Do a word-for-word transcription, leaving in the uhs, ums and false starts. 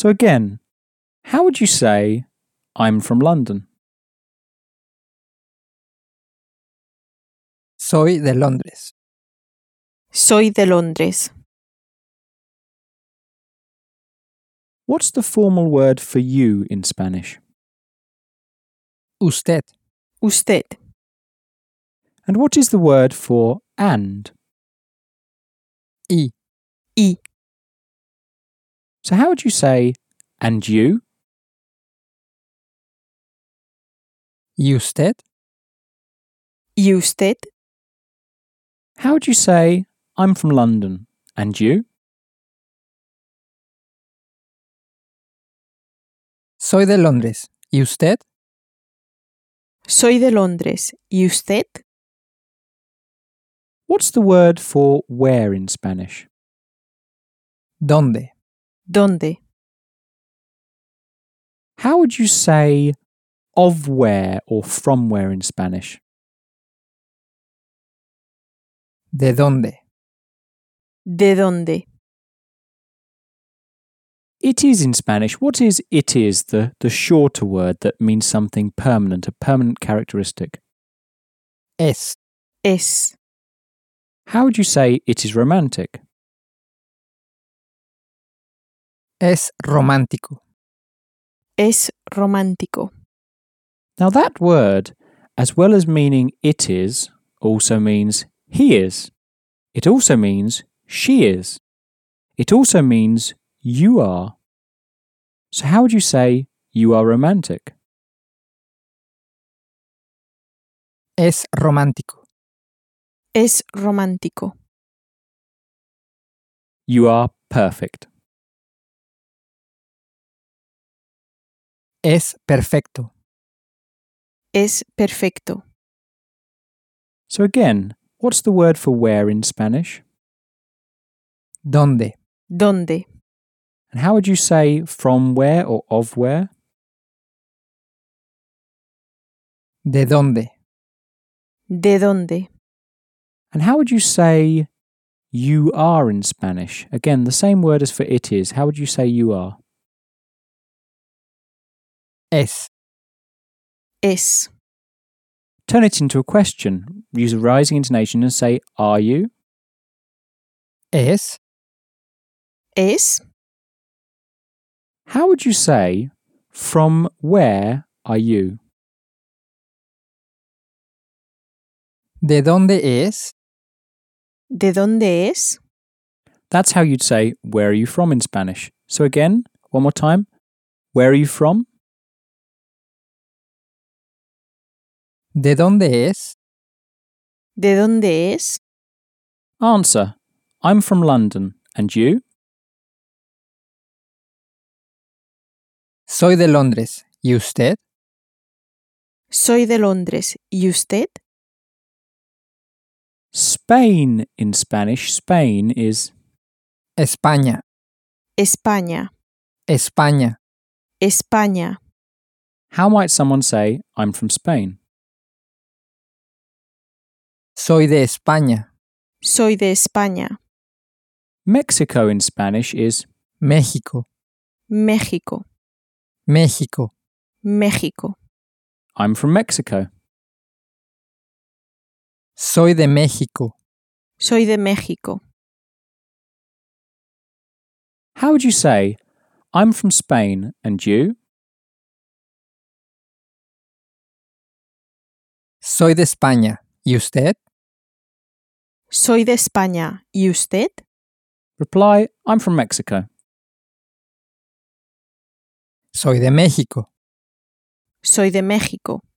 So again, how would you say, I'm from London? Soy de Londres. Soy de Londres. What's the formal word for you in Spanish? Usted. Usted. And what is the word for and? Y. Y. So how would you say, and you? ¿Y usted? ¿Y usted? How would you say, I'm from London, and you? Soy de Londres. ¿Y usted? Soy de Londres. ¿Y usted? What's the word for where in Spanish? ¿Dónde? ¿Dónde? How would you say of where or from where in Spanish? ¿De dónde? ¿De dónde? It is in Spanish. What is it is, the, the shorter word that means something permanent, a permanent characteristic? Es. Es. How would you say it is romantic? Es romántico. Es romántico. Now that word, as well as meaning it is, also means he is. It also means she is. It also means you are. So how would you say you are romantic? Es romántico. Es romántico. You are perfect. Es perfecto. Es perfecto. So again, what's the word for where in Spanish? ¿Dónde? ¿Dónde? And how would you say from where or of where? ¿De dónde? ¿De dónde? And how would you say you are in Spanish? Again, the same word as for it is. How would you say you are? Es. Es. Turn it into a question. Use a rising intonation and say, are you? Es. Es. How would you say, from where are you? ¿De dónde es? ¿De dónde es? That's how you'd say, where are you from in Spanish? So again, one more time. Where are you from? ¿De dónde es? ¿De dónde es? Answer, I'm from London. And you? Soy de Londres. ¿Y usted? Soy de Londres. ¿Y usted? Spain in Spanish, Spain is España. España. España. España. How might someone say, I'm from Spain? Soy de España. Soy de España. Mexico in Spanish is México. México. México. México. I'm from Mexico. Soy de México. Soy de México. How would you say, I'm from Spain and you? Soy de España. ¿Y usted? Soy de España. ¿Y usted? Reply, I'm from Mexico. Soy de México. Soy de México.